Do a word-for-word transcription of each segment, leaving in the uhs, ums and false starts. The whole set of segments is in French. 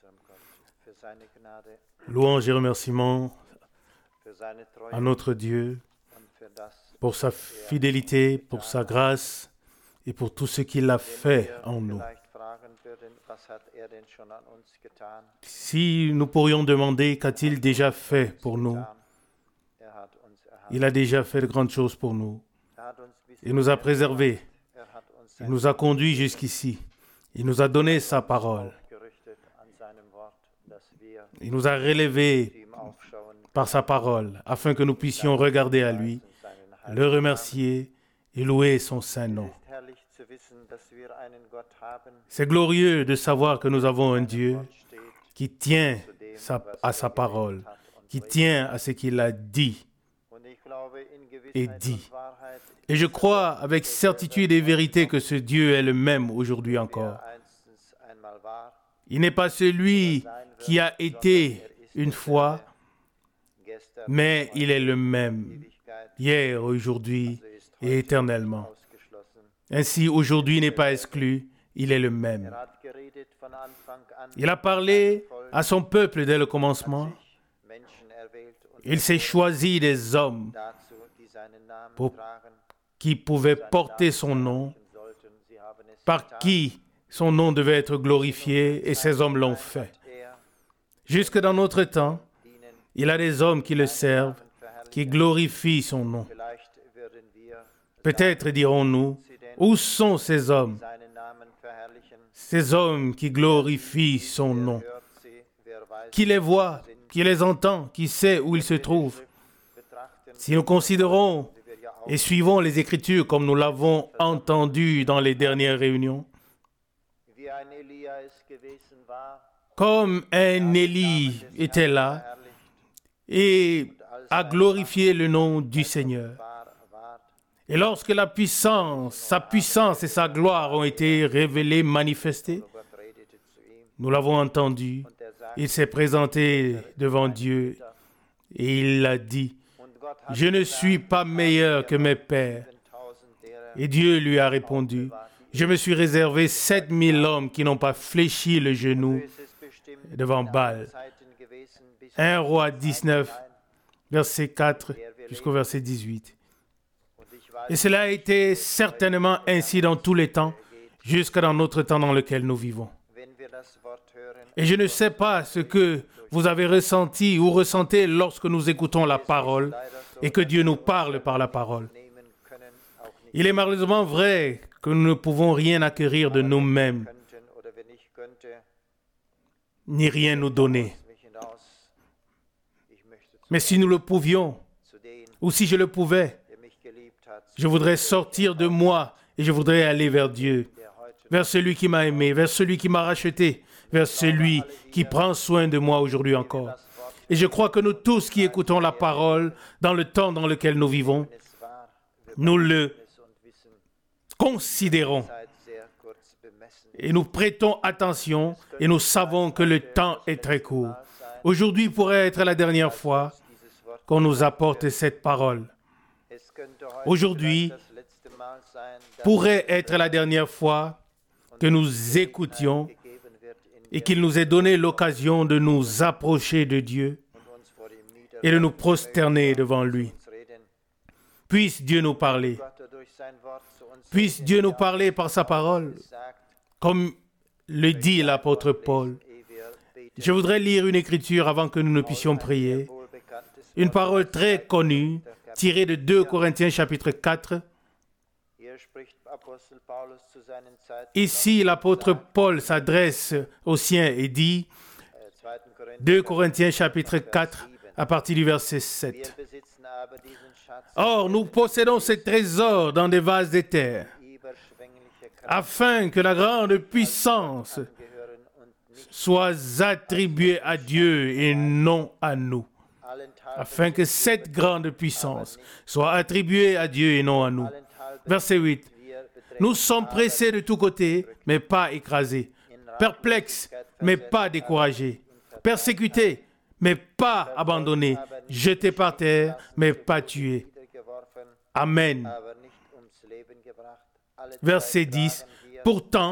Louange et remerciements à notre Dieu pour sa fidélité, pour sa grâce et pour tout ce qu'il a fait en nous. Si nous pourrions demander qu'a-t-il déjà fait pour nous, il a déjà fait de grandes choses pour nous. Il nous a préservés, il nous a conduits jusqu'ici, il nous a donné sa parole. Il nous a relevés par sa parole afin que nous puissions regarder à lui, le remercier et louer son saint nom. C'est glorieux de savoir que nous avons un Dieu qui tient sa, à sa parole, qui tient à ce qu'il a dit et dit. Et je crois avec certitude et vérité que ce Dieu est le même aujourd'hui encore. Il n'est pas celui qui a été une fois, mais il est le même, hier, aujourd'hui et éternellement. Ainsi, aujourd'hui n'est pas exclu, il est le même. Il a parlé à son peuple dès le commencement. Il s'est choisi des hommes pour, qui pouvaient porter son nom, par qui son nom devait être glorifié, et ces hommes l'ont fait. Jusque dans notre temps, il a des hommes qui le servent, qui glorifient son nom. Peut-être dirons-nous, où sont ces hommes? Ces hommes qui glorifient son nom. Qui les voit, qui les entend, qui sait où ils se trouvent? Si nous considérons et suivons les Écritures comme nous l'avons entendu dans les dernières réunions, comme un Élie était là et a glorifié le nom du Seigneur. Et lorsque la puissance, sa puissance et sa gloire ont été révélées, manifestées, nous l'avons entendu, il s'est présenté devant Dieu et il a dit, « Je ne suis pas meilleur que mes pères. » Et Dieu lui a répondu, « Je me suis réservé sept mille hommes qui n'ont pas fléchi le genou devant Baal. » un Roi dix-neuf, verset quatre jusqu'au verset dix-huit. Et cela a été certainement ainsi dans tous les temps, jusque dans notre temps dans lequel nous vivons. Et je ne sais pas ce que vous avez ressenti ou ressentez lorsque nous écoutons la parole et que Dieu nous parle par la parole. Il est malheureusement vrai que nous ne pouvons rien acquérir de nous-mêmes, ni rien nous donner. Mais si nous le pouvions, ou si je le pouvais, je voudrais sortir de moi et je voudrais aller vers Dieu, vers celui qui m'a aimé, vers celui qui m'a racheté, vers celui qui prend soin de moi aujourd'hui encore. Et je crois que nous tous qui écoutons la parole dans le temps dans lequel nous vivons, nous le considérons et nous prêtons attention et nous savons que le temps est très court. Aujourd'hui pourrait être la dernière fois qu'on nous apporte cette parole. Aujourd'hui pourrait être la dernière fois que nous écoutions et qu'il nous ait donné l'occasion de nous approcher de Dieu et de nous prosterner devant lui. Puisse Dieu nous parler. Puisse Dieu nous parler par sa parole, comme le dit l'apôtre Paul. Je voudrais lire une écriture avant que nous ne puissions prier. Une parole très connue, tirée de deux Corinthiens chapitre quatre. Ici, l'apôtre Paul s'adresse aux siens et dit, deux Corinthiens chapitre quatre, à partir du verset sept. Or, nous possédons ce trésor dans des vases de terre, afin que la grande puissance soit attribuée à Dieu et non à nous. Afin que cette grande puissance soit attribuée à Dieu et non à nous. Verset huit. Nous sommes pressés de tous côtés, mais pas écrasés. Perplexes, mais pas découragés. Persécutés, mais pas abandonnés. Jetés par terre, mais pas tués. Amen. Verset dix. Pourtant,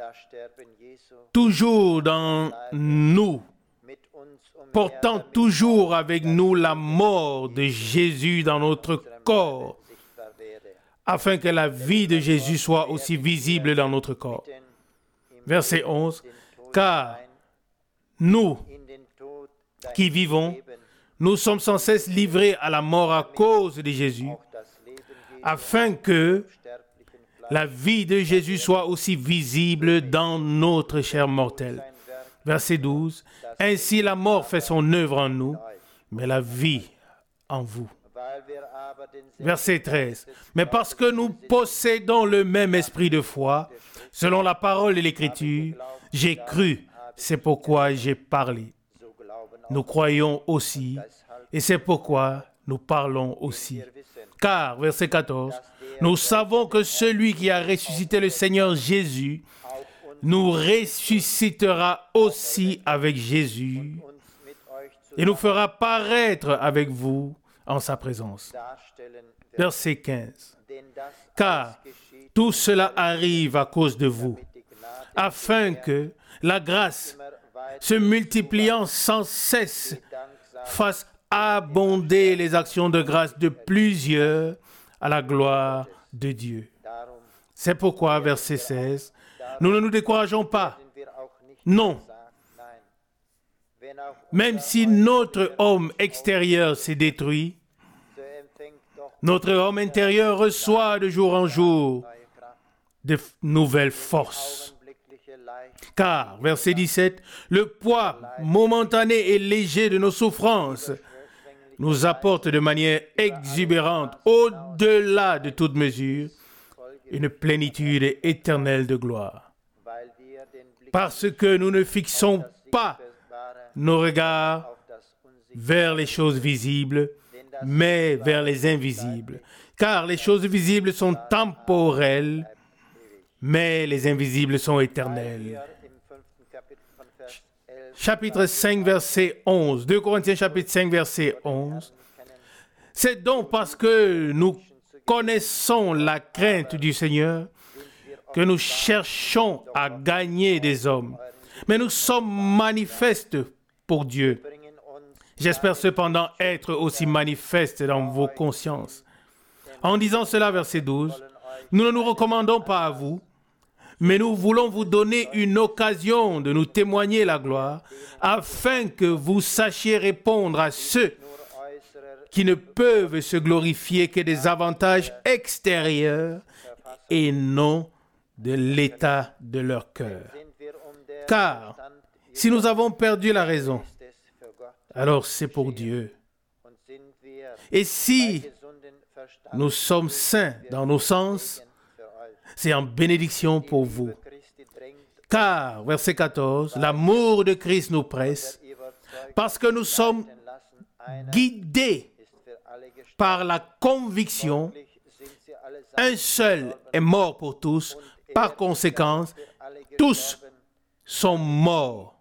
toujours dans nous, portant toujours avec nous la mort de Jésus dans notre corps, afin que la vie de Jésus soit aussi visible dans notre corps. Verset onze. Car nous qui vivons, nous sommes sans cesse livrés à la mort à cause de Jésus, afin que la vie de Jésus soit aussi visible dans notre chair mortelle. Verset douze. Ainsi la mort fait son œuvre en nous, mais la vie en vous. Verset treize. Mais parce que nous possédons le même esprit de foi, selon la parole de l'Écriture, j'ai cru, c'est pourquoi j'ai parlé. Nous croyons aussi, et c'est pourquoi nous parlons aussi. Car, verset quatorze, nous savons que celui qui a ressuscité le Seigneur Jésus nous ressuscitera aussi avec Jésus et nous fera paraître avec vous en sa présence. Verset quinze. Car tout cela arrive à cause de vous, afin que la grâce, se multipliant sans cesse, fasse abonder les actions de grâce de plusieurs à la gloire de Dieu. C'est pourquoi, verset seize, nous ne nous décourageons pas. Non. Même si notre homme extérieur s'est détruit, notre homme intérieur reçoit de jour en jour de nouvelles forces. Car, verset dix-sept, le poids momentané et léger de nos souffrances nous apporte de manière exubérante, au-delà de toute mesure, une plénitude éternelle de gloire. Parce que nous ne fixons pas nos regards vers les choses visibles, mais vers les invisibles. Car les choses visibles sont temporelles, mais les invisibles sont éternels. Chapitre cinq, verset onze. deux Corinthiens, chapitre cinq, verset onze. C'est donc parce que nous connaissons la crainte du Seigneur que nous cherchons à gagner des hommes. Mais nous sommes manifestes pour Dieu. J'espère cependant être aussi manifeste dans vos consciences. En disant cela, verset douze, nous ne nous recommandons pas à vous, mais nous voulons vous donner une occasion de nous témoigner la gloire, afin que vous sachiez répondre à ceux qui ne peuvent se glorifier que des avantages extérieurs et non de l'état de leur cœur. Car si nous avons perdu la raison, alors c'est pour Dieu. Et si nous sommes sains dans nos sens, c'est en bénédiction pour vous. Car, verset quatorze, l'amour de Christ nous presse, parce que nous sommes guidés par la conviction, un seul est mort pour tous, par conséquent, tous sont morts.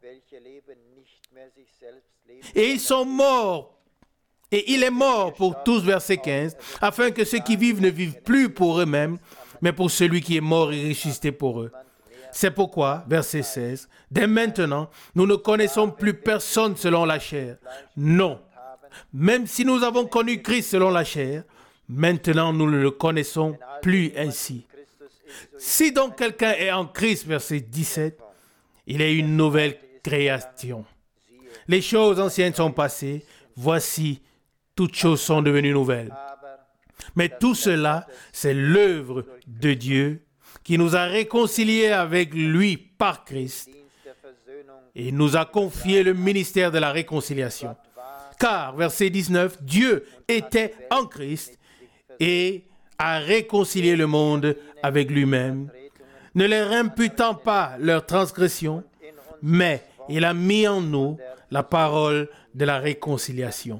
Et ils sont morts, et il est mort pour tous, verset quinze, afin que ceux qui vivent ne vivent plus pour eux-mêmes, mais pour celui qui est mort et ressuscité pour eux. C'est pourquoi, verset seize, dès maintenant, nous ne connaissons plus personne selon la chair. Non. Même si nous avons connu Christ selon la chair, maintenant nous ne le connaissons plus ainsi. Si donc quelqu'un est en Christ, verset dix-sept, il est une nouvelle création. Les choses anciennes sont passées, voici, toutes choses sont devenues nouvelles. Mais tout cela, c'est l'œuvre de Dieu qui nous a réconciliés avec lui par Christ et nous a confié le ministère de la réconciliation. Car, verset dix-neuf, Dieu était en Christ et a réconcilié le monde avec lui-même, ne leur imputant pas leurs transgressions, mais il a mis en nous la parole de la réconciliation.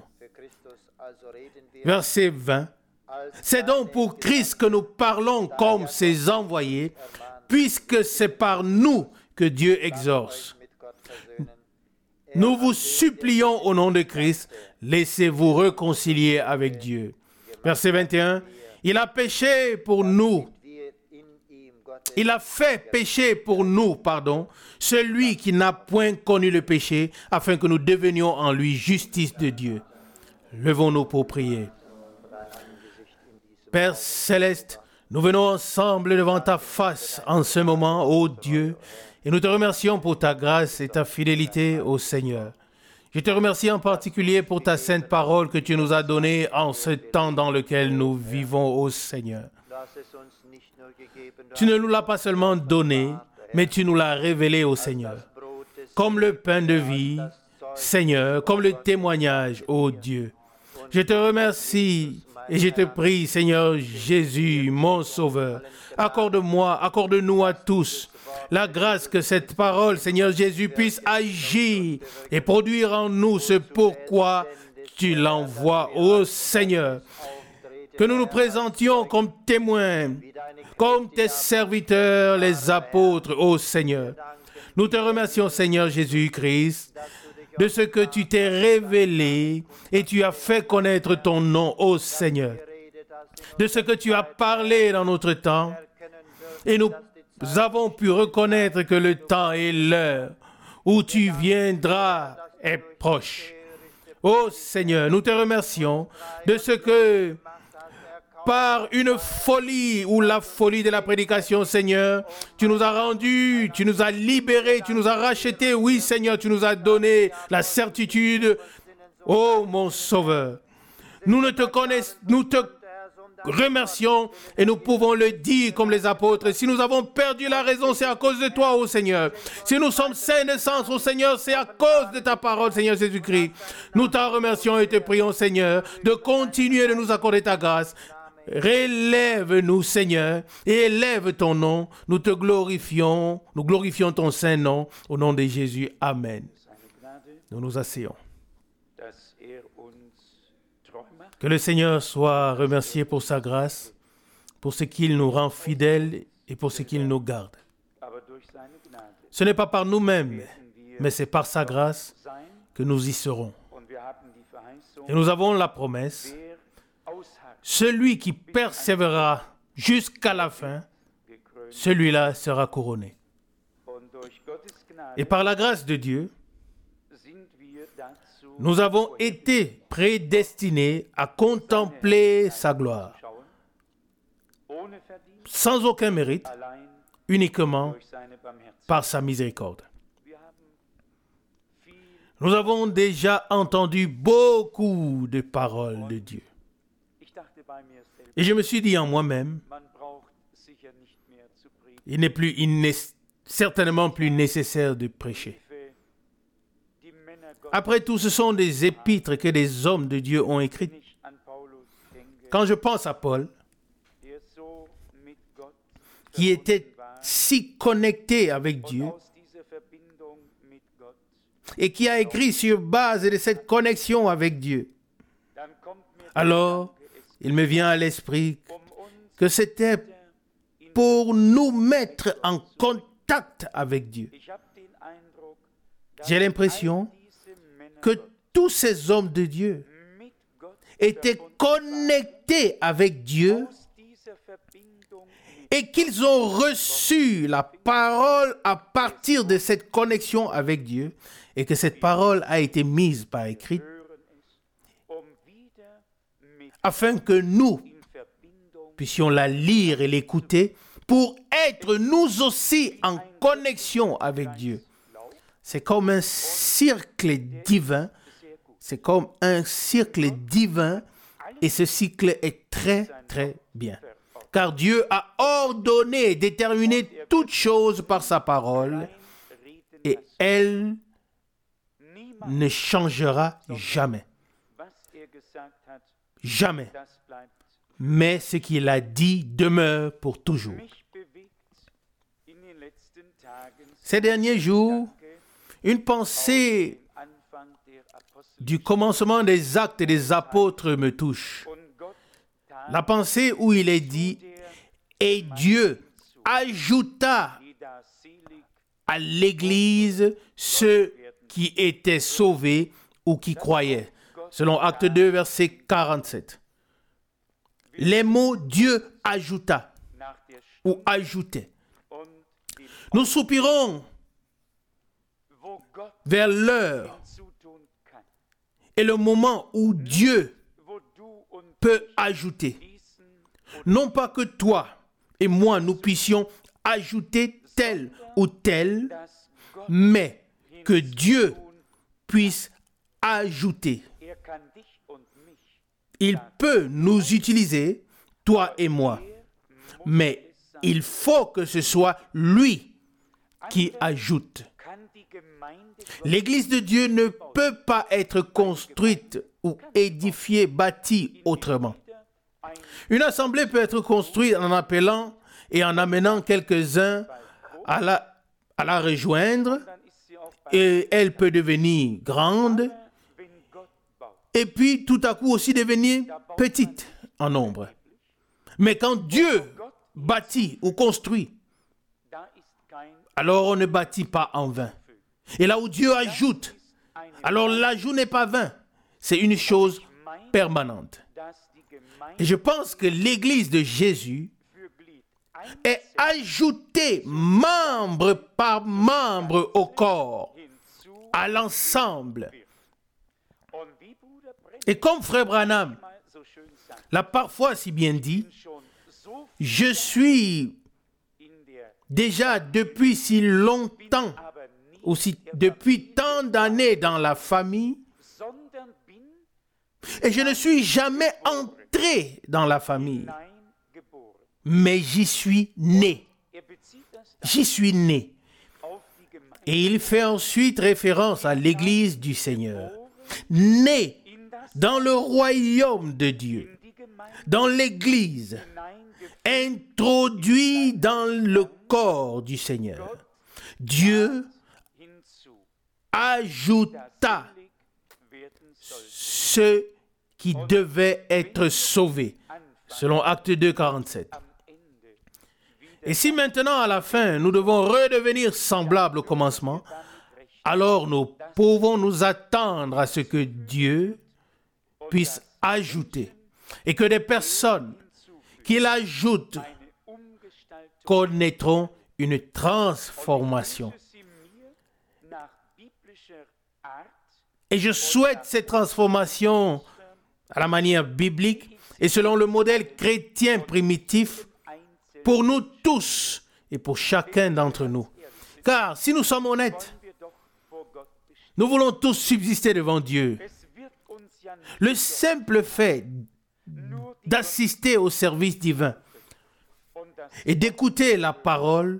Verset vingt. C'est donc pour Christ que nous parlons comme ses envoyés, puisque c'est par nous que Dieu exauce. Nous vous supplions au nom de Christ, laissez-vous réconcilier avec Dieu. Verset vingt et un. Il a péché pour nous, Il a fait pécher pour nous, pardon, celui qui n'a point connu le péché, afin que nous devenions en lui justice de Dieu. Levons-nous pour prier. Père céleste, nous venons ensemble devant ta face en ce moment, ô Dieu, et nous te remercions pour ta grâce et ta fidélité au Seigneur. Je te remercie en particulier pour ta sainte parole que tu nous as donnée en ce temps dans lequel nous vivons, ô Seigneur. Tu ne nous l'as pas seulement donné, mais tu nous l'as révélé, ô Seigneur. Comme le pain de vie, Seigneur, comme le témoignage, ô Dieu. Je te remercie et je te prie, Seigneur Jésus, mon Sauveur. Accorde-moi, accorde-nous à tous la grâce que cette parole, Seigneur Jésus, puisse agir et produire en nous ce pourquoi tu l'envoies, ô Seigneur. Que nous nous présentions comme témoins, comme tes serviteurs, les apôtres, ô Seigneur. Nous te remercions, Seigneur Jésus-Christ, de ce que tu t'es révélé et tu as fait connaître ton nom, ô Seigneur. De ce que tu as parlé dans notre temps et nous Nous avons pu reconnaître que le temps et l'heure où tu viendras est proche. Ô Seigneur, nous te remercions de ce que par une folie ou la folie de la prédication, Seigneur, tu nous as rendus, tu nous as libérés, tu nous as rachetés. Oui, Seigneur, tu nous as donné la certitude. Ô mon Sauveur, nous ne te connaissons, nous te remercions et nous pouvons le dire comme les apôtres. Si nous avons perdu la raison, c'est à cause de toi, ô Seigneur. Si nous sommes sains de sens, ô Seigneur, c'est à cause de ta parole, Seigneur Jésus-Christ. Nous t'en remercions et te prions, Seigneur, de continuer de nous accorder ta grâce. Relève-nous, Seigneur, et élève ton nom. Nous te glorifions, nous glorifions ton saint nom. Au nom de Jésus, Amen. Nous nous asseyons. Que le Seigneur soit remercié pour sa grâce, pour ce qu'il nous rend fidèles et pour ce qu'il nous garde. Ce n'est pas par nous-mêmes, mais c'est par sa grâce que nous y serons. Et nous avons la promesse, celui qui persévérera jusqu'à la fin, celui-là sera couronné. Et par la grâce de Dieu, nous avons été prédestinés à contempler sa gloire, sans aucun mérite, uniquement par sa miséricorde. Nous avons déjà entendu beaucoup de paroles de Dieu. Et je me suis dit en moi-même, il n'est plus, il n'est certainement plus nécessaire de prêcher. Après tout, ce sont des épîtres que des hommes de Dieu ont écrites. Quand je pense à Paul, qui était si connecté avec Dieu et qui a écrit sur base de cette connexion avec Dieu, alors il me vient à l'esprit que c'était pour nous mettre en contact avec Dieu. J'ai l'impression que tous ces hommes de Dieu étaient connectés avec Dieu et qu'ils ont reçu la parole à partir de cette connexion avec Dieu et que cette parole a été mise par écrit afin que nous puissions la lire et l'écouter pour être nous aussi en connexion avec Dieu. C'est comme un cercle divin, c'est comme un cercle divin et ce cycle est très très bien. Car Dieu a ordonné et déterminé toutes choses par sa parole et elle ne changera jamais. Jamais. Mais ce qu'il a dit demeure pour toujours. Ces derniers jours, une pensée du commencement des actes des apôtres me touche. La pensée où il est dit « Et Dieu ajouta à l'Église ceux qui étaient sauvés ou qui croyaient. » Selon Acte deux, verset quarante-sept. Les mots « Dieu ajouta » ou « ajoutait » Nous soupirons vers l'heure et le moment où Dieu peut ajouter. Non pas que toi et moi nous puissions ajouter tel ou tel, mais que Dieu puisse ajouter. Il peut nous utiliser, toi et moi, mais il faut que ce soit lui qui ajoute. L'Église de Dieu ne peut pas être construite ou édifiée, bâtie autrement. Une assemblée peut être construite en appelant et en amenant quelques-uns à la, à la rejoindre, et elle peut devenir grande, et puis tout à coup aussi devenir petite en nombre. Mais quand Dieu bâtit ou construit, alors on ne bâtit pas en vain. Et là où Dieu ajoute, alors l'ajout n'est pas vain, c'est une chose permanente. Et je pense que l'Église de Jésus est ajoutée membre par membre au corps, à l'ensemble. Et comme Frère Branham l'a parfois si bien dit, je suis déjà depuis si longtemps, aussi depuis tant d'années dans la famille, et je ne suis jamais entré dans la famille, mais j'y suis né. J'y suis né. Et il fait ensuite référence à l'Église du Seigneur. Né dans le royaume de Dieu, dans l'Église, introduit dans le corps du Seigneur. Dieu ajouta ceux qui devaient être sauvés, selon Actes deux, quarante-sept. Et si maintenant, à la fin, nous devons redevenir semblables au commencement, alors nous pouvons nous attendre à ce que Dieu puisse ajouter et que des personnes qu'il ajoute connaîtront une transformation. Et je souhaite cette transformation à la manière biblique et selon le modèle chrétien primitif pour nous tous et pour chacun d'entre nous. Car si nous sommes honnêtes, nous voulons tous subsister devant Dieu. Le simple fait d'assister au service divin et d'écouter la parole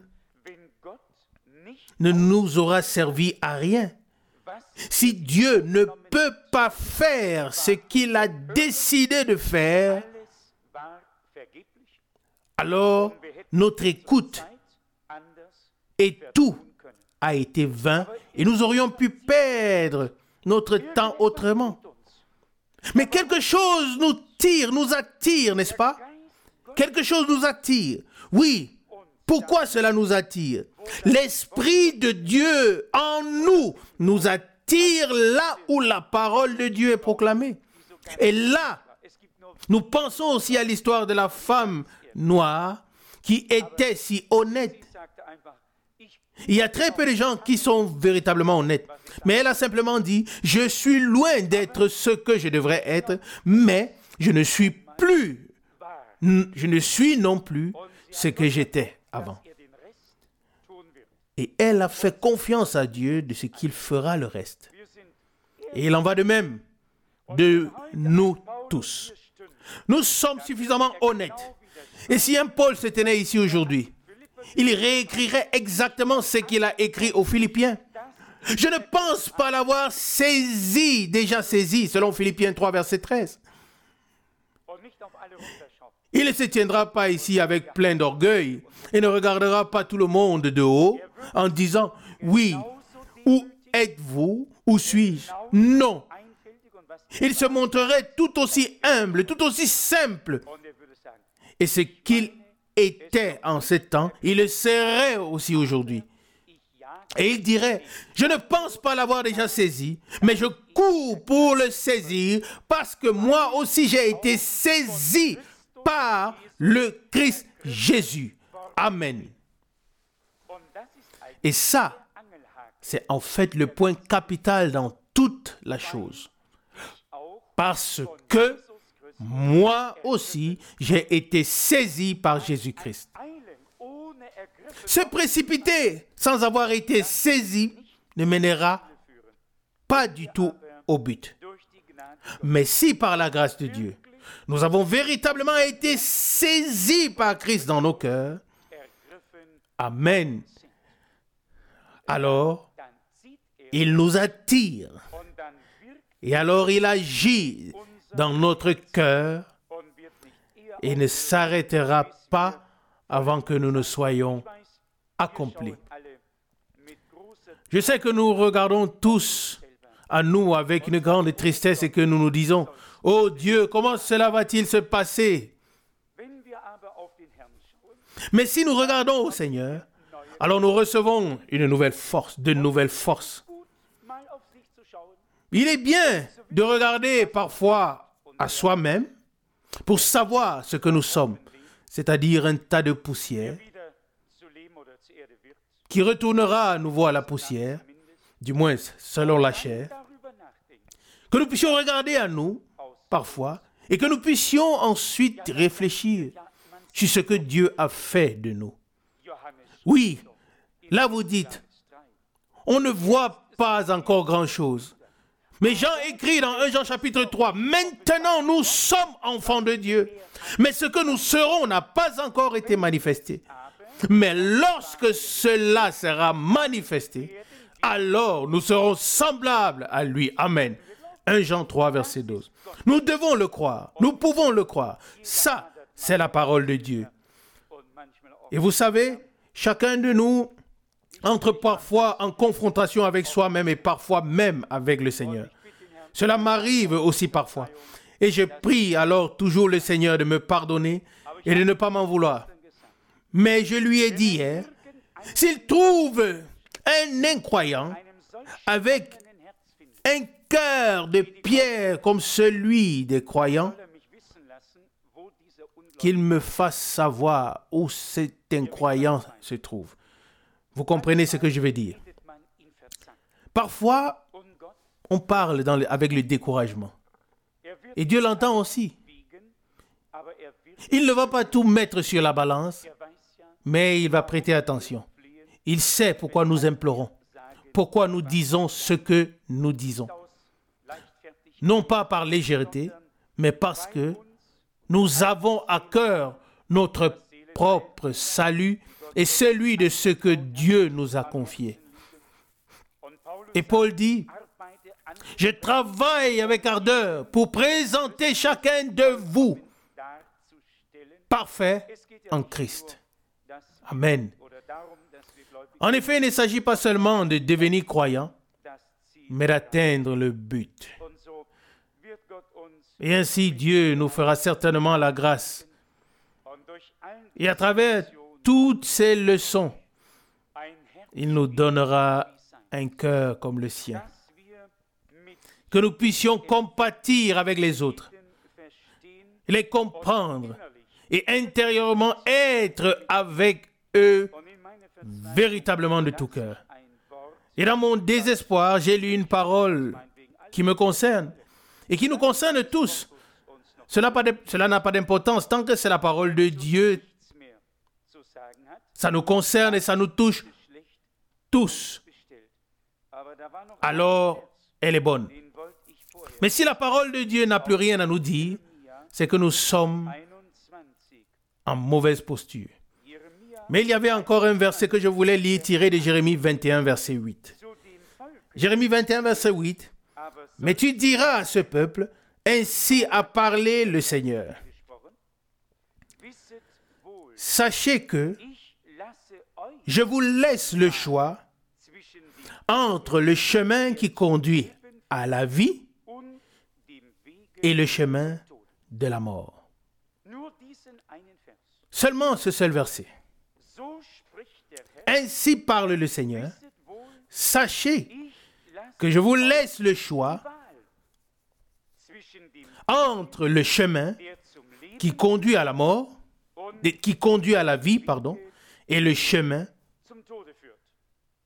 ne nous aura servi à rien. Si Dieu ne peut pas faire ce qu'il a décidé de faire, alors notre écoute et tout a été vain et nous aurions pu perdre notre temps autrement. Mais quelque chose nous tire, nous attire, n'est-ce pas? Quelque chose nous attire. Oui. Pourquoi cela nous attire? L'Esprit de Dieu en nous nous attire là où la parole de Dieu est proclamée. Et là, nous pensons aussi à l'histoire de la femme noire qui était si honnête. Il y a très peu de gens qui sont véritablement honnêtes. Mais elle a simplement dit, je suis loin d'être ce que je devrais être, mais je ne suis plus, je ne suis non plus ce que j'étais avant. Et elle a fait confiance à Dieu de ce qu'il fera le reste. Et il en va de même de nous tous. Nous sommes suffisamment honnêtes. Et si un Paul se tenait ici aujourd'hui, il réécrirait exactement ce qu'il a écrit aux Philippiens. Je ne pense pas l'avoir saisi, déjà saisi, selon Philippiens trois, verset treize. Il ne se tiendra pas ici avec plein d'orgueil et ne regardera pas tout le monde de haut en disant « Oui, où êtes-vous? Où suis-je » Non. Il se montrerait tout aussi humble, tout aussi simple. Et ce qu'il était en ce temps, il le serait aussi aujourd'hui. Et il dirait, je ne pense pas l'avoir déjà saisi, mais je cours pour le saisir parce que moi aussi j'ai été saisi par le Christ Jésus. Amen. Et ça, c'est en fait le point capital dans toute la chose. Parce que moi aussi, j'ai été saisi par Jésus-Christ. Se précipiter sans avoir été saisi ne mènera pas du tout au but. Mais si par la grâce de Dieu, nous avons véritablement été saisis par Christ dans nos cœurs, amen, alors il nous attire et alors il agit dans notre cœur et ne s'arrêtera pas avant que nous ne soyons accomplis. Je sais que nous regardons tous à nous avec une grande tristesse et que nous nous disons, « Oh Dieu, comment cela va-t-il se passer ?» Mais si nous regardons au Seigneur, alors nous recevons une nouvelle force, de nouvelles forces. Il est bien de regarder parfois à soi-même pour savoir ce que nous sommes, c'est-à-dire un tas de poussière qui retournera à nouveau à la poussière, du moins selon la chair, que nous puissions regarder à nous, parfois, et que nous puissions ensuite réfléchir sur ce que Dieu a fait de nous. Oui, là vous dites, on ne voit pas encore grand-chose. Mais Jean écrit dans premier Jean chapitre trois, « Maintenant nous sommes enfants de Dieu, mais ce que nous serons n'a pas encore été manifesté. Mais lorsque cela sera manifesté, alors nous serons semblables à lui. » Amen. premier Jean trois, verset douze. Nous devons le croire. Nous pouvons le croire. Ça, c'est la parole de Dieu. Et vous savez, chacun de nous entre parfois en confrontation avec soi-même et parfois même avec le Seigneur. Cela m'arrive aussi parfois. Et je prie alors toujours le Seigneur de me pardonner et de ne pas m'en vouloir. Mais je lui ai dit hier, s'il trouve un incroyant avec un cœur de pierre comme celui des croyants, qu'il me fasse savoir où cet incroyant se trouve. Vous comprenez ce que je veux dire? Parfois, on parle dans le, avec le découragement. Et Dieu l'entend aussi. Il ne va pas tout mettre sur la balance, mais il va prêter attention. Il sait pourquoi nous implorons, pourquoi nous disons ce que nous disons. Non pas par légèreté, mais parce que nous avons à cœur notre propre salut et celui de ce que Dieu nous a confié. Et Paul dit, « Je travaille avec ardeur pour présenter chacun de vous parfait en Christ. » Amen. En effet, il ne s'agit pas seulement de devenir croyant, mais d'atteindre le but. Et ainsi, Dieu nous fera certainement la grâce. Et à travers toutes ces leçons, il nous donnera un cœur comme le sien. Que nous puissions compatir avec les autres, les comprendre et intérieurement être avec eux véritablement de tout cœur. Et dans mon désespoir, j'ai lu une parole qui me concerne et qui nous concerne tous. Cela n'a pas de, cela n'a pas d'importance tant que c'est la parole de Dieu. Ça nous concerne et ça nous touche tous. Alors, elle est bonne. Mais si la parole de Dieu n'a plus rien à nous dire, c'est que nous sommes en mauvaise posture. Mais il y avait encore un verset que je voulais lire tiré de Jérémie vingt et un, verset huit. Jérémie vingt et un, verset huit. « Mais tu diras à ce peuple, ainsi a parlé le Seigneur. Sachez que je vous laisse le choix entre le chemin qui conduit à la vie et le chemin de la mort. » Seulement ce seul verset. Ainsi parle le Seigneur. Sachez que je vous laisse le choix entre le chemin qui conduit à la mort, qui conduit à la vie, pardon, et le chemin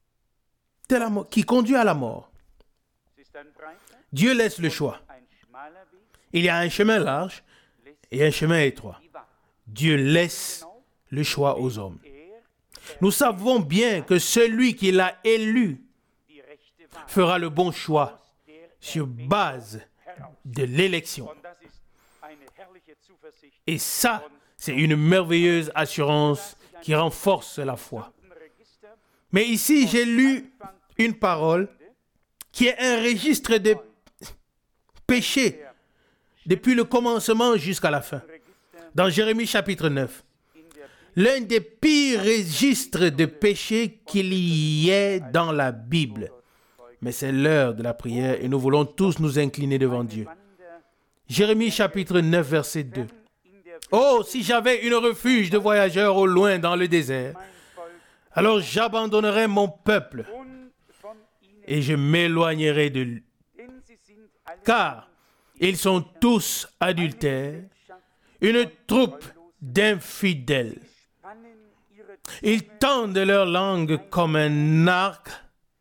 de la mort, qui conduit à la mort. Dieu laisse le choix. Il y a un chemin large et un chemin étroit. Dieu laisse le choix aux hommes. Nous savons bien que celui qui l'a élu fera le bon choix sur base de l'élection. Et ça, c'est une merveilleuse assurance qui renforce la foi. Mais ici, j'ai lu une parole qui est un registre de péchés depuis le commencement jusqu'à la fin. Dans Jérémie chapitre neuf, l'un des pires registres de péchés qu'il y ait dans la Bible. Mais c'est l'heure de la prière et nous voulons tous nous incliner devant Dieu. Jérémie chapitre neuf, verset deux. « Oh, si j'avais une refuge de voyageurs au loin dans le désert, alors j'abandonnerais mon peuple et je m'éloignerai de lui. Car ils sont tous adultères, une troupe d'infidèles. Ils tendent leur langue comme un arc.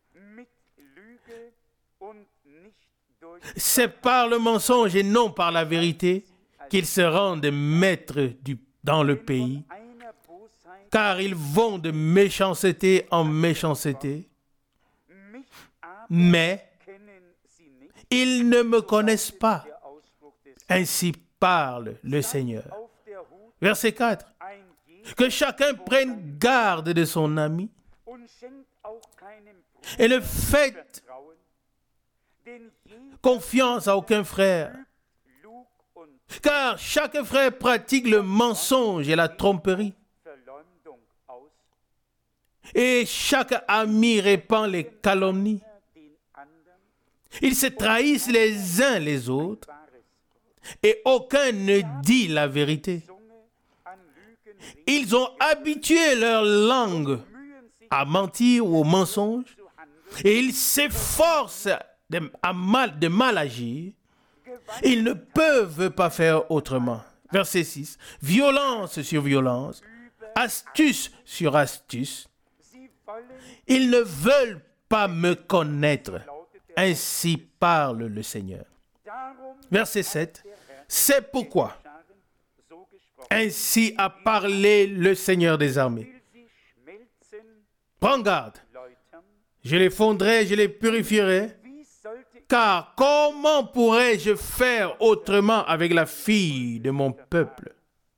C'est par le mensonge et non par la vérité qu'ils se rendent maîtres du, dans le pays, car ils vont de méchanceté en méchanceté, mais ils ne me connaissent pas. Ainsi parle le Seigneur. » Verset quatre. « Que chacun prenne garde de son ami et ne faites confiance à aucun frère. Car chaque frère pratique le mensonge et la tromperie. Et chaque ami répand les calomnies. Ils se trahissent les uns les autres et aucun ne dit la vérité. Ils ont habitué leur langue à mentir ou au mensonge et ils s'efforcent de, à mal, de mal agir. Ils ne peuvent pas faire autrement. Verset six. Violence sur violence, astuce sur astuce. Ils ne veulent pas me connaître. Ainsi parle le Seigneur. Verset sept. C'est pourquoi ainsi a parlé le Seigneur des armées. Prends garde. Je les fondrai, je les purifierai. Car comment pourrais-je faire autrement avec la fille de mon peuple?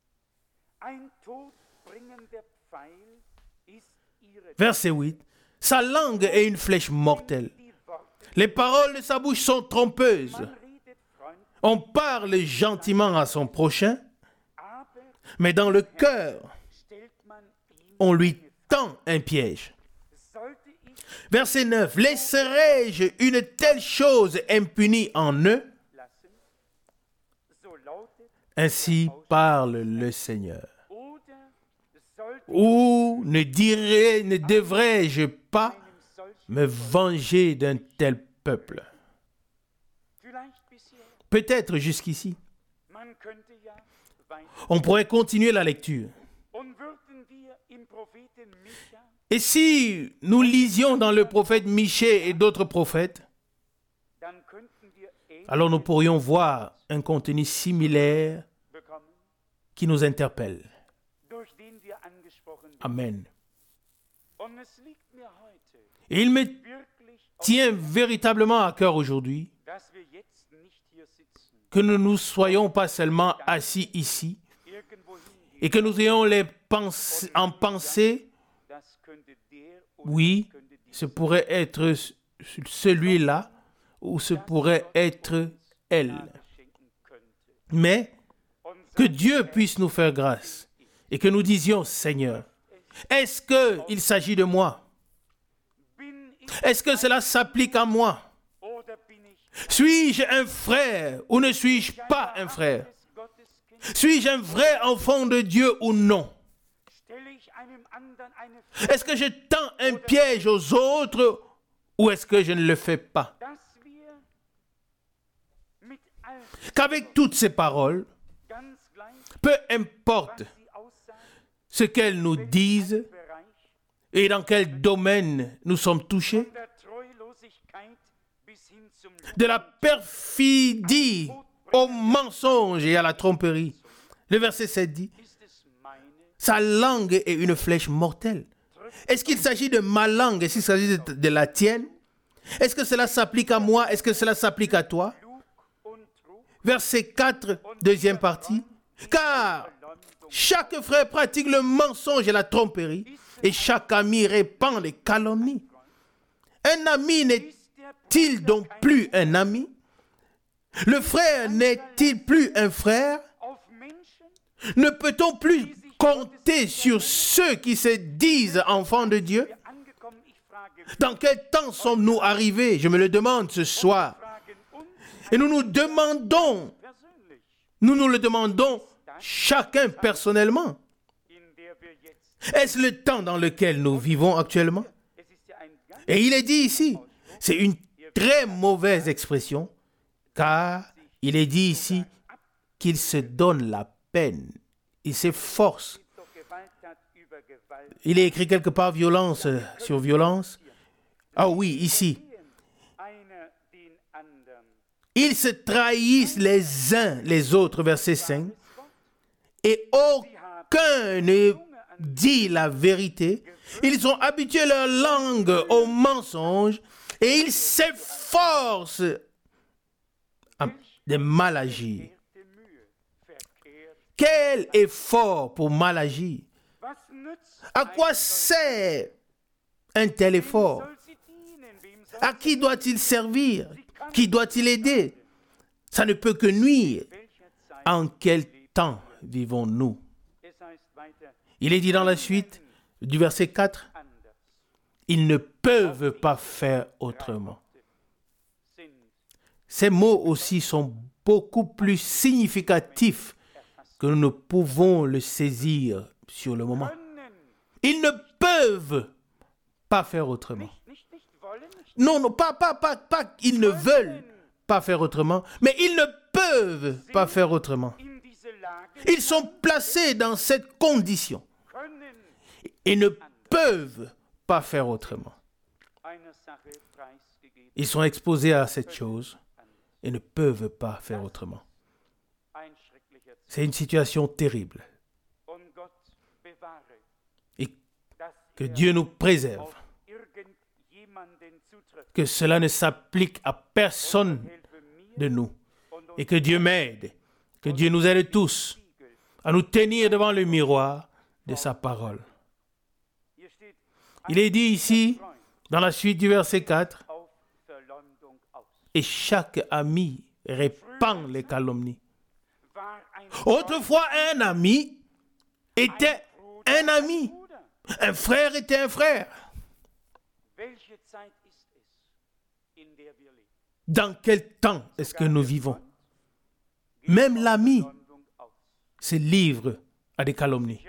Verset huit. Sa langue est une flèche mortelle. Les paroles de sa bouche sont trompeuses. On parle gentiment à son prochain, mais dans le cœur, on lui tend un piège. Verset neuf. Laisserai-je une telle chose impunie en eux? Ainsi parle le Seigneur. Ou ne dirai, ne devrais-je pas me venger d'un tel peuple? Peut-être jusqu'ici. On pourrait continuer la lecture. Et si nous lisions dans le prophète Michée et d'autres prophètes, alors nous pourrions voir un contenu similaire qui nous interpelle. Amen. Et il me tient véritablement à cœur aujourd'hui que nous ne soyons pas seulement assis ici et que nous ayons les pensées, en pensée, oui, ce pourrait être celui-là ou ce pourrait être elle. Mais que Dieu puisse nous faire grâce et que nous disions, Seigneur, est-ce qu'il s'agit de moi? Est-ce que cela s'applique à moi? Suis-je un frère ou ne suis-je pas un frère? Suis-je un vrai enfant de Dieu ou non? Est-ce que je tends un piège aux autres ou est-ce que je ne le fais pas? Qu'avec toutes ces paroles, peu importe ce qu'elles nous disent et dans quel domaine nous sommes touchés, de la perfidie au mensonge et à la tromperie. Le verset sept dit, sa langue est une flèche mortelle. Est-ce qu'il s'agit de ma langue? Est-ce qu'il s'agit de, de la tienne? Est-ce que cela s'applique à moi? Est-ce que cela s'applique à toi? Verset quatre, deuxième partie. Car chaque frère pratique le mensonge et la tromperie, et chaque ami répand les calomnies. Un ami n'est-il donc plus un ami? Le frère n'est-il plus un frère? Ne peut-on plus compter sur ceux qui se disent enfants de Dieu? Dans quel temps sommes-nous arrivés? Je me le demande ce soir. Et nous nous demandons, nous nous le demandons chacun personnellement. Est-ce le temps dans lequel nous vivons actuellement? Et il est dit ici, c'est une très mauvaise expression, car il est dit ici qu'il se donne la peine, il s'efforce. Il est écrit quelque part violence sur violence. Ah oui, ici. Ils se trahissent les uns les autres, verset cinq, et aucun ne dit la vérité. Ils ont habitué leur langue au mensonge et ils s'efforcent de mal agir. Quel effort pour mal agir? À quoi sert un tel effort? À qui doit-il servir? Qui doit-il aider? Ça ne peut que nuire. En quel temps vivons-nous? Il est dit dans la suite du verset quatre, ils ne peuvent pas faire autrement. Ces mots aussi sont beaucoup plus significatifs que nous ne pouvons le saisir sur le moment. Ils ne peuvent pas faire autrement. Non, non, pas, pas, pas, pas, ils ne veulent pas faire autrement, mais ils ne peuvent pas faire autrement. Ils sont placés dans cette condition. Ils ne peuvent pas faire autrement. Ils sont exposés à cette chose et ne peuvent pas faire autrement. C'est une situation terrible. Et que Dieu nous préserve. Que cela ne s'applique à personne de nous. Et que Dieu m'aide. Que Dieu nous aide tous à nous tenir devant le miroir de sa parole. Il est dit ici, dans la suite du verset quatre, et chaque ami répand les calomnies. Autrefois, un ami était un ami. Un frère était un frère. Dans quel temps est-ce que nous vivons? Même l'ami se livre à des calomnies.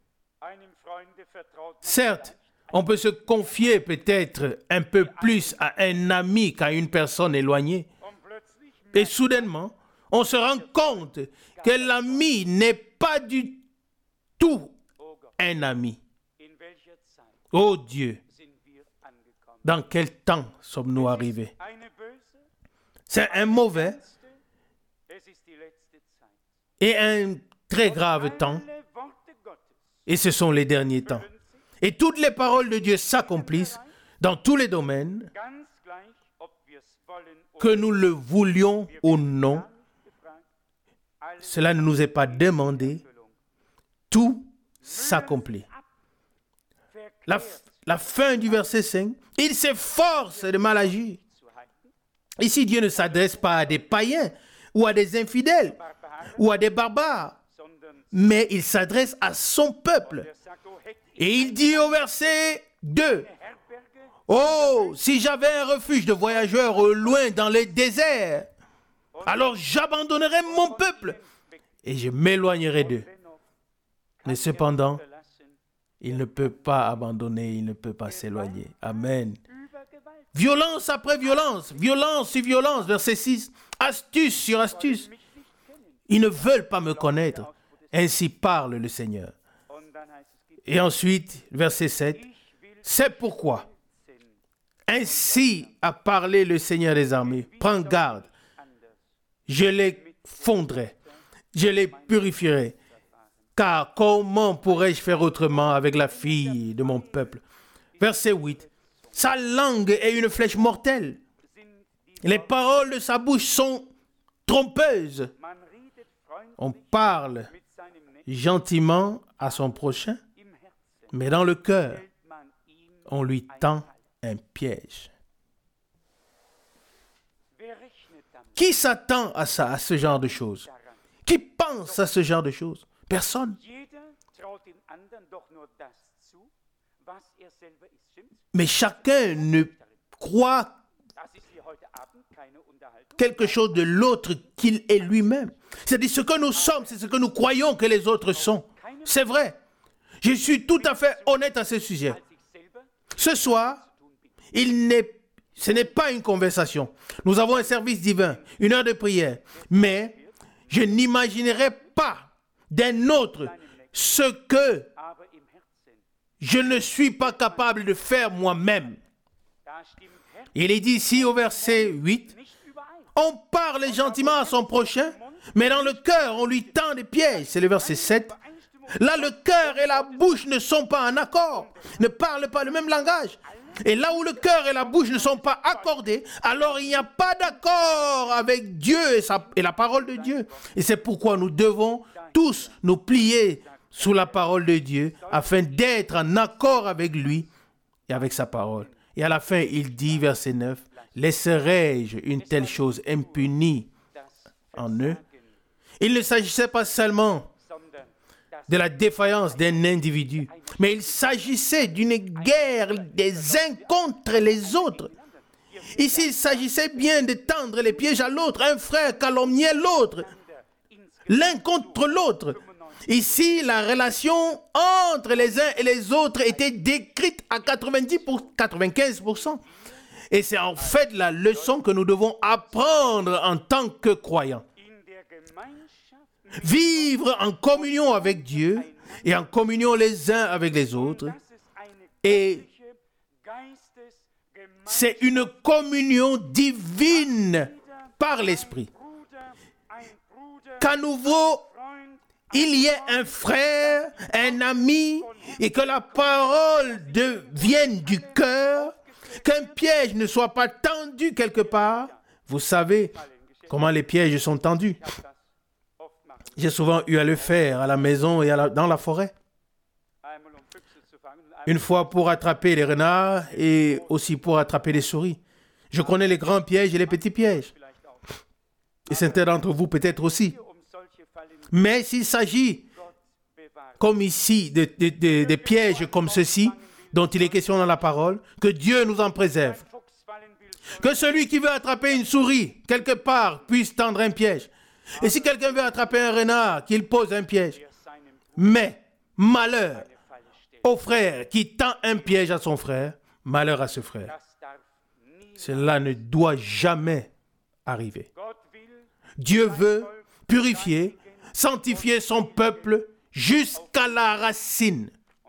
Certes, on peut se confier peut-être un peu plus à un ami qu'à une personne éloignée. Et soudainement, on se rend compte que l'ami n'est pas du tout un ami. Oh Dieu, dans quel temps sommes-nous arrivés? C'est un mauvais et un très grave temps. Et ce sont les derniers temps. Et toutes les paroles de Dieu s'accomplissent dans tous les domaines, que nous le voulions ou non. Cela ne nous est pas demandé. Tout s'accomplit. La, la fin du verset cinq, il s'efforce de mal agir. Ici, Dieu ne s'adresse pas à des païens ou à des infidèles ou à des barbares, mais il s'adresse à son peuple. Et il dit au verset deux, « Oh, si j'avais un refuge de voyageurs au loin dans les déserts, alors j'abandonnerais mon peuple et je m'éloignerai d'eux. » Mais cependant, il ne peut pas abandonner, il ne peut pas s'éloigner. Amen. Violence après violence, violence sur violence, verset six, astuce sur astuce. Ils ne veulent pas me connaître, ainsi parle le Seigneur. Et ensuite, verset sept, c'est pourquoi Ainsi a parlé le Seigneur des armées. Prends garde. Je les fondrai. Je les purifierai. Car comment pourrais-je faire autrement avec la fille de mon peuple? Verset huit. Sa langue est une flèche mortelle. Les paroles de sa bouche sont trompeuses. On parle gentiment à son prochain, mais dans le cœur, on lui tend un piège. Qui s'attend à ça, à ce genre de choses? Qui pense à ce genre de choses? Personne. Mais chacun ne croit quelque chose de l'autre qu'il est lui-même. C'est-à-dire ce que nous sommes, c'est ce que nous croyons que les autres sont. C'est vrai. Je suis tout à fait honnête à ce sujet. Ce soir, il n'est, ce n'est pas une conversation. Nous avons un service divin, une heure de prière. Mais je n'imaginerai pas d'un autre ce que je ne suis pas capable de faire moi-même. Il est dit ici au verset huit, on parle gentiment à son prochain, mais dans le cœur, on lui tend des pièges. C'est le verset sept. Là, le cœur et la bouche ne sont pas en accord, ne parlent pas le même langage. Et là où le cœur et la bouche ne sont pas accordés, alors il n'y a pas d'accord avec Dieu et, sa, et la parole de Dieu. Et c'est pourquoi nous devons tous nous plier sous la parole de Dieu afin d'être en accord avec lui et avec sa parole. Et à la fin, il dit, verset neuf, « Laisserai-je une telle chose impunie en eux ?» Il ne s'agissait pas seulement de la défaillance d'un individu, mais il s'agissait d'une guerre des uns contre les autres. Ici, il s'agissait bien de tendre les pièges à l'autre. Un frère calomniait l'autre, l'un contre l'autre. Ici, la relation entre les uns et les autres était décrite à quatre-vingt-dix pour quatre-vingt-quinze pour cent. Et c'est en fait la leçon que nous devons apprendre en tant que croyants. Vivre en communion avec Dieu et en communion les uns avec les autres. Et c'est une communion divine par l'Esprit. Qu'à nouveau, il y ait un frère, un ami, et que la parole devienne du cœur, qu'un piège ne soit pas tendu quelque part. Vous savez comment les pièges sont tendus. J'ai souvent eu à le faire à la maison et à la, dans la forêt. Une fois pour attraper les renards et aussi pour attraper les souris. Je connais les grands pièges et les petits pièges. Et certains d'entre vous peut-être aussi. Mais s'il s'agit, comme ici, de, de, de, de pièges comme ceci, dont il est question dans la parole, que Dieu nous en préserve. Que celui qui veut attraper une souris, quelque part, puisse tendre un piège. Et si quelqu'un veut attraper un renard, qu'il pose un piège. Mais, malheur au frère qui tend un piège à son frère, malheur à ce frère. Cela ne doit jamais arriver. Dieu veut purifier, sanctifier son peuple jusqu'à la racine.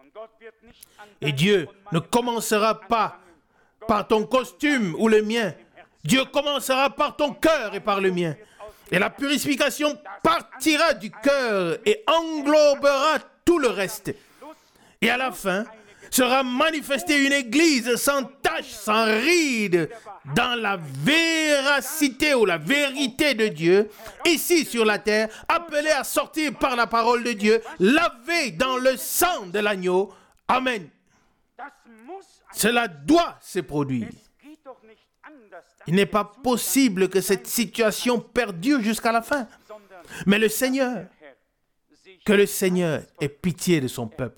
Et Dieu ne commencera pas par ton costume ou le mien. Dieu commencera par ton cœur et par le mien. Et la purification partira du cœur et englobera tout le reste. Et à la fin, sera manifestée une église sans tache, sans ride, dans la véracité ou la vérité de Dieu, ici sur la terre, appelée à sortir par la parole de Dieu, lavée dans le sang de l'agneau. Amen. Cela doit se produire. Il n'est pas possible que cette situation perdure jusqu'à la fin. Mais le Seigneur, que le Seigneur ait pitié de son peuple.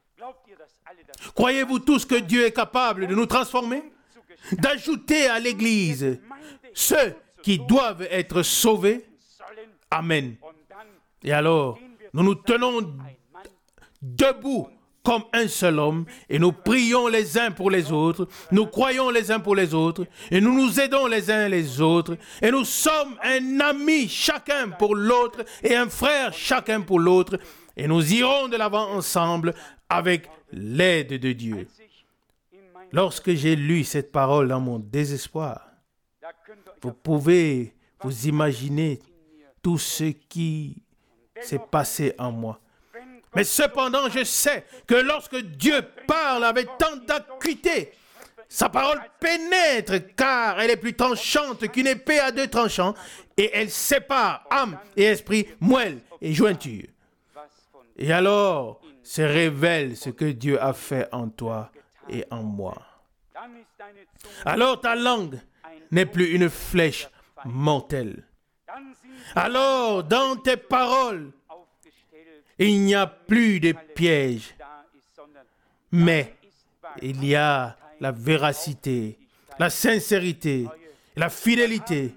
Croyez-vous tous que Dieu est capable de nous transformer? D'ajouter à l'Église ceux qui doivent être sauvés? Amen. Et alors, nous nous tenons debout comme un seul homme, et nous prions les uns pour les autres, nous croyons les uns pour les autres, et nous nous aidons les uns les autres, et nous sommes un ami chacun pour l'autre, et un frère chacun pour l'autre, et nous irons de l'avant ensemble avec l'aide de Dieu. Lorsque j'ai lu cette parole dans mon désespoir, vous pouvez vous imaginer tout ce qui s'est passé en moi. Mais cependant, je sais que lorsque Dieu parle avec tant d'acuité, sa parole pénètre car elle est plus tranchante qu'une épée à deux tranchants et elle sépare âme et esprit, moelle et jointure. Et alors se révèle ce que Dieu a fait en toi et en moi. Alors ta langue n'est plus une flèche mortelle. Alors dans tes paroles, il n'y a plus de pièges, mais il y a la véracité, la sincérité, la fidélité.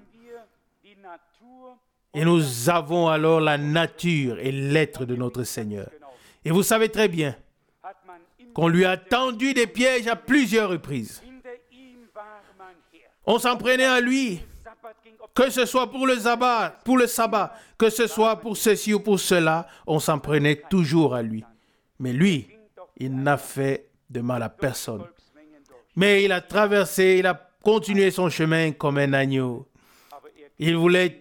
Et nous avons alors la nature et l'être de notre Seigneur. Et vous savez très bien qu'on lui a tendu des pièges à plusieurs reprises. On s'en prenait à lui, que ce soit pour le sabbat, pour le sabbat, que ce soit pour ceci ou pour cela, on s'en prenait toujours à lui. Mais lui, il n'a fait de mal à personne. Mais il a traversé, il a continué son chemin comme un agneau. Il voulait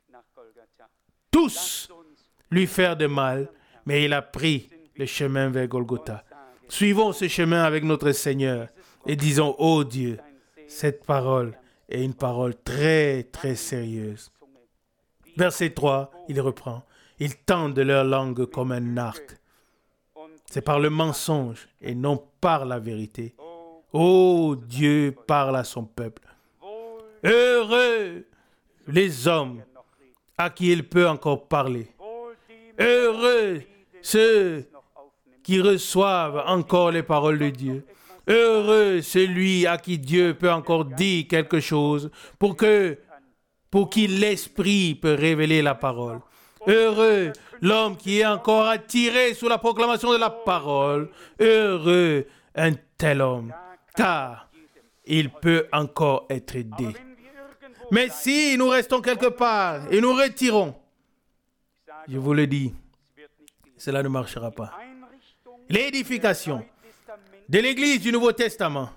tous lui faire de mal, mais il a pris le chemin vers Golgotha. Suivons ce chemin avec notre Seigneur et disons, ô Dieu, cette parole est une parole très, très sérieuse. Verset trois, il reprend. Ils tendent leur langue comme un arc. C'est par le mensonge et non par la vérité. Ô Dieu parle à son peuple. Heureux les hommes à qui il peut encore parler. Heureux ceux qui reçoivent encore les paroles de Dieu. Heureux celui à qui Dieu peut encore dire quelque chose pour que, pour qui l'Esprit peut révéler la parole. Heureux l'homme qui est encore attiré sous la proclamation de la parole. Heureux un tel homme, car il peut encore être aidé. Mais si nous restons quelque part et nous retirons, je vous le dis, cela ne marchera pas. L'édification de l'Église du Nouveau Testament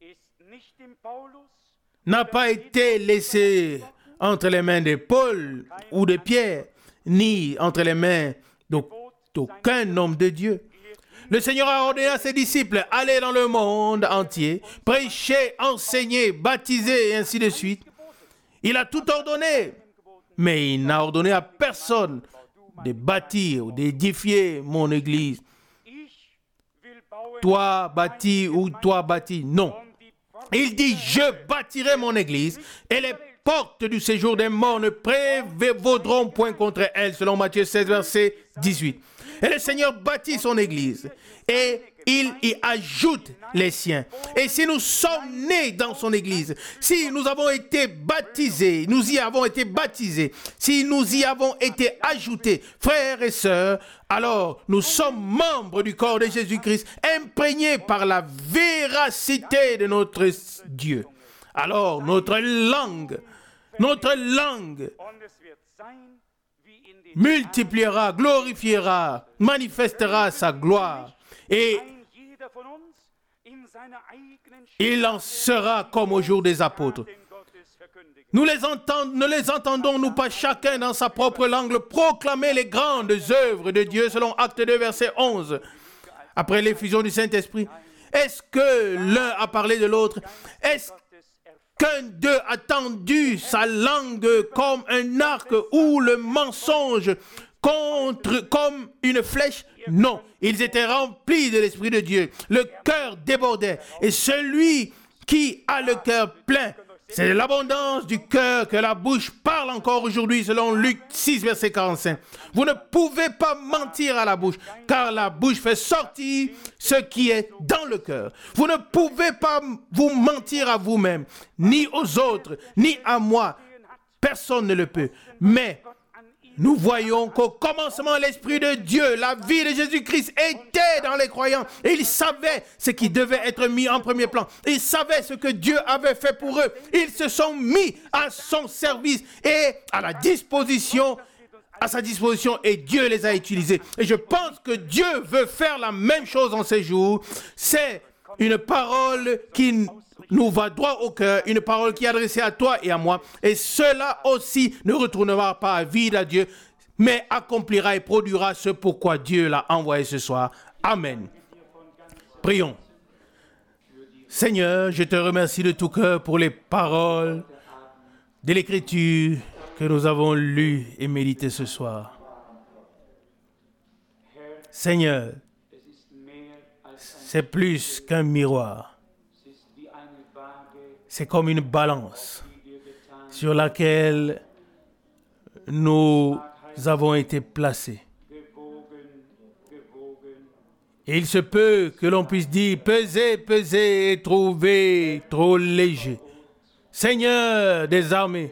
n'a pas été laissée entre les mains de Paul ou de Pierre, ni entre les mains d'aucun homme de Dieu. Le Seigneur a ordonné à ses disciples, allez dans le monde entier, prêcher, enseigner, baptiser et ainsi de suite. Il a tout ordonné, mais il n'a ordonné à personne de bâtir ou d'édifier mon Église. Toi bâtis ou toi bâtis, non. Il dit, je bâtirai mon Église et les portes du séjour des morts ne prévaudront point contre elle, selon Matthieu seize, verset dix-huit. Et le Seigneur bâtit son Église et il y ajoute les siens. Et si nous sommes nés dans son Église, si nous avons été baptisés, nous y avons été baptisés, si nous y avons été ajoutés, frères et sœurs, alors nous sommes membres du corps de Jésus-Christ, imprégnés par la véracité de notre Dieu. Alors notre langue, notre langue multipliera, glorifiera, manifestera sa gloire. Et il en sera comme au jour des apôtres. Nous les entendons, ne les entendons-nous pas chacun dans sa propre langue proclamer les grandes œuvres de Dieu selon Acte deux, verset onze, après l'effusion du Saint-Esprit? Est-ce que l'un a parlé de l'autre? Est-ce qu'un d'eux a tendu sa langue comme un arc ou le mensonge contre, comme une flèche? Non, ils étaient remplis de l'Esprit de Dieu. Le cœur débordait. Et celui qui a le cœur plein, c'est de l'abondance du cœur que la bouche parle encore aujourd'hui, selon Luc six, verset quarante-cinq. Vous ne pouvez pas mentir à la bouche, car la bouche fait sortir ce qui est dans le cœur. Vous ne pouvez pas vous mentir à vous-même, ni aux autres, ni à moi. Personne ne le peut. Mais nous voyons qu'au commencement, l'Esprit de Dieu, la vie de Jésus-Christ était dans les croyants. Et ils savaient ce qui devait être mis en premier plan. Ils savaient ce que Dieu avait fait pour eux. Ils se sont mis à son service et à la disposition, à sa disposition, et Dieu les a utilisés. Et je pense que Dieu veut faire la même chose en ces jours. C'est une parole qui nous va droit au cœur, une parole qui est adressée à toi et à moi. Et cela aussi ne retournera pas vide à Dieu, mais accomplira et produira ce pourquoi Dieu l'a envoyé ce soir. Amen. Prions. Seigneur, je te remercie de tout cœur pour les paroles de l'Écriture que nous avons lues et méditées ce soir. Seigneur, c'est plus qu'un miroir. C'est comme une balance sur laquelle nous avons été placés. Et il se peut que l'on puisse dire, pesez, pesez et trouver trop léger. Seigneur des armées,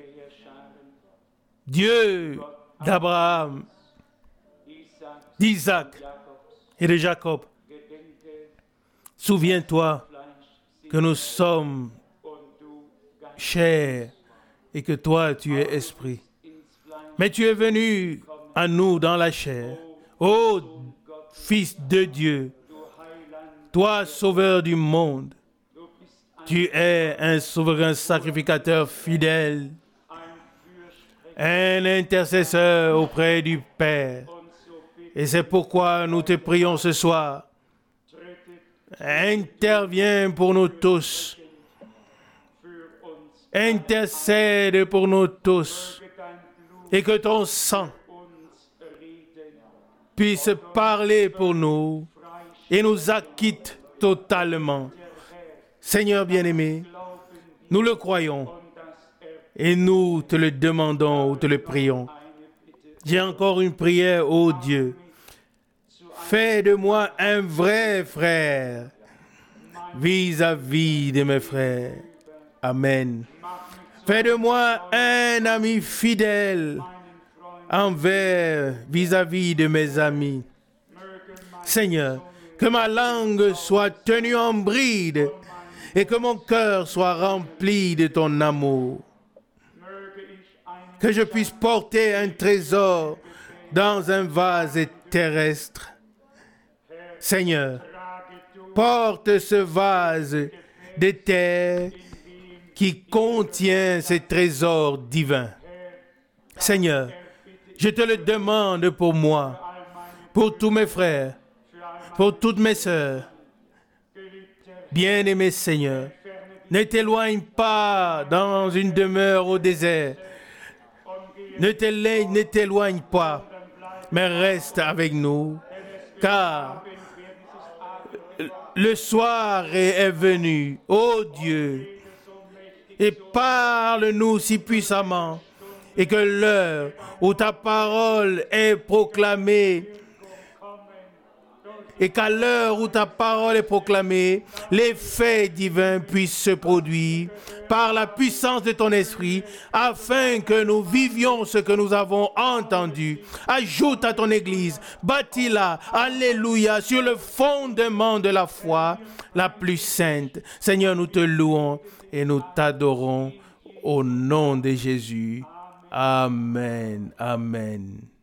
Dieu d'Abraham, d'Isaac et de Jacob, souviens-toi que nous sommes chair et que toi tu es esprit. Mais tu es venu à nous dans la chair. Ô Fils de Dieu, toi sauveur du monde, tu es un souverain sacrificateur fidèle, un intercesseur auprès du Père. Et c'est pourquoi nous te prions ce soir. Interviens pour nous tous. Intercède pour nous tous et que ton sang puisse parler pour nous et nous acquitte totalement. Seigneur bien-aimé, nous le croyons et nous te le demandons ou te le prions. J'ai encore une prière, ô Dieu. Fais de moi un vrai frère vis-à-vis de mes frères. Amen. Fais de moi un ami fidèle envers vis-à-vis de mes amis. Seigneur, que ma langue soit tenue en bride et que mon cœur soit rempli de ton amour. Que je puisse porter un trésor dans un vase terrestre. Seigneur, porte ce vase de terre qui contient ces trésors divins. Seigneur, je te le demande pour moi, pour tous mes frères, pour toutes mes sœurs. Bien-aimé Seigneur, ne t'éloigne pas dans une demeure au désert. Ne t'éloigne pas, mais reste avec nous, car le soir est venu, ô Dieu, et parle-nous si puissamment, et que l'heure où ta parole est proclamée, et qu'à l'heure où ta parole est proclamée, les faits divins puissent se produire par la puissance de ton esprit, afin que nous vivions ce que nous avons entendu. Ajoute à ton Église, bâtis-la, alléluia, sur le fondement de la foi la plus sainte. Seigneur, nous te louons et nous t'adorons au nom de Jésus. Amen. Amen.